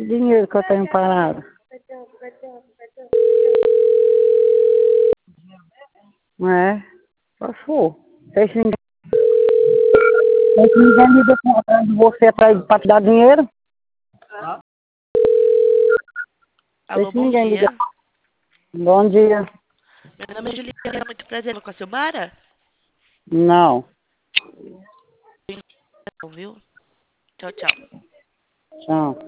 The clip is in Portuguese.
dinheiro que eu tenho parado. Não é? Só se for. Deixa ninguém me deixar atrás de você atrás para te dar dinheiro. Alô, Deixa bom ninguém dia. ligar. Bom dia. Meu nome é Juliana, muito prazer. Com a Silmara? Não. Viu? Tchau, tchau. Tchau.